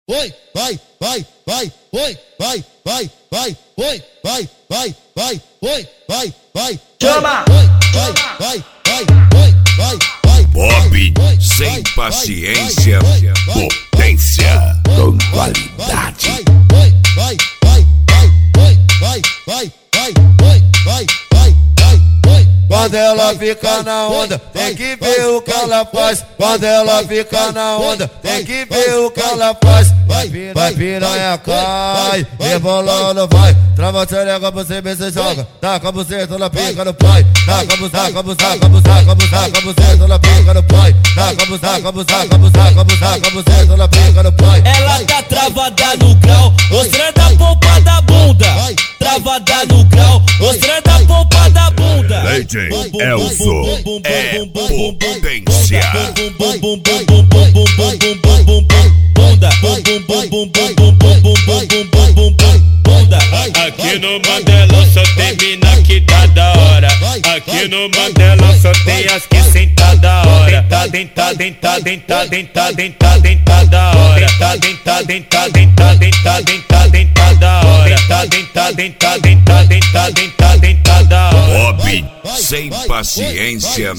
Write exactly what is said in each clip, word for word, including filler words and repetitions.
oi, vai, vai, vai, oi, vai, vai, vai, oi, vai, vai, vai, oi, vai, vai, chama, oi, vai, vai, vai, oi, vai, vai, Bob sem paciência, potência com qualidade. Oi, vai, vai, vai, oi, vai, vai, vai, oi, vai, vai, vai, oi. Quando ela fica na onda, tem que ver o que ela faz. Quando ela fica na onda, tem que ver o que ela faz. Vai, vai piranha, cai, rebolando, vai. Trava a xereca, você vê, você joga. Taca a buceta na pica do pai. Taca a buceta, taca a buceta, taca a buceta, taca a buceta na pica do pai. Taca a buceta, taca a buceta, taca a buceta, taca a buceta na pica do pai. Ela tá travada no grau, mostrando a polpa da bunda. Travada no grau, mostrando a polpa da bunda. D J Elzo é potência. Bunda, bum bum bum bum bum bum bum bunda, bum bum bum bum bum bum bum bum bum bunda. Aqui no Mandela só tem mina que tá da hora. Aqui no Mandela só tem as que senta da hora. Tá dentro, dentro, dentro, dentro, dentro, dentro da hora. Tá dentro, dentro, dentro, dentro, dentro, dentro da hora. Tá dentro, dentro, dentro, dentro, dentro, dentro da hora. Bob sem paciência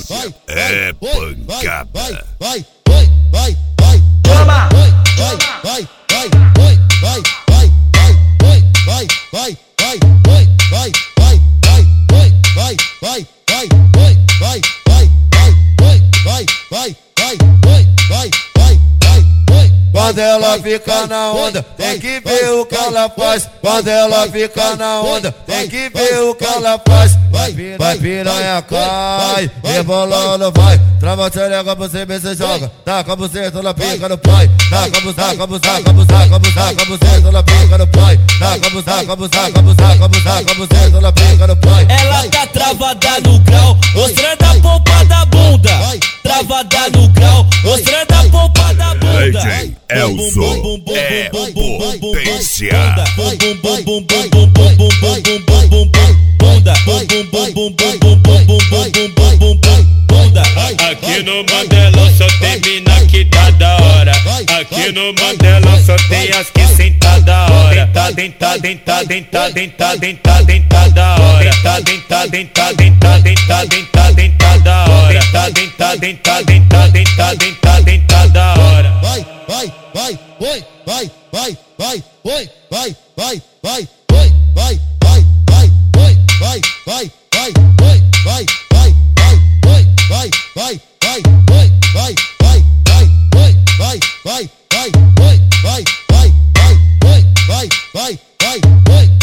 é pancada. Vai, vai, vai, vai, chama, vai, vai, vai, oi, vai, vai, vai, oi, vai, vai, vai, oi, vai, vai, vai, oi, vai, vai, vai, oi, vai, vai, vai, oi, vai, vai, vai, oi, vai, vai, vai, oi. Quando ela fica na onda, tem que ver o que ela faz. Quando ela fica na onda, tem que ver o que ela faz. Vai, vai piranha, cai, rebolando, vai. Trava a xereca, você vê, você joga. Taca a buceta na pica do pai. Taca a buceta, taca a buceta, taca a buceta, taca a buceta na pica do pai. Taca a buceta, taca a buceta, taca a buceta, taca a buceta na pica do pai. Ela tá travada no grau, mostrando a polpa da bunda. Travada no grau, mostrando a polpa da bunda. D J Elzo é potência. Bum bum bum bum bum bum bum bum bum bum bum bunda. Bum bum bum bum bum bum bum bum bum bum bum bunda. Aqui no Mandela só tem mina que tá da hora. Aqui no Mandela só tem as que senta da hora. Tá dentro, dentro, dentro, dentro, dentro, dentro da hora. Tá dentro, dentro, dentro, dentro, dentro, dentro da hora. Tá dentro, dentro, dentro, dentro, dentro, dentro da hora. Vai, vai, vai, oi, vai, vai, vai, oi, vai, vai, vai, oi, vai, vai, vai, oi, vai, vai, vai, oi, vai, vai, vai, oi, vai, vai, vai, oi, vai, vai, vai, oi, vai, vai, vai, oi, vai, vai, vai, oi, vai, vai, vai, oi.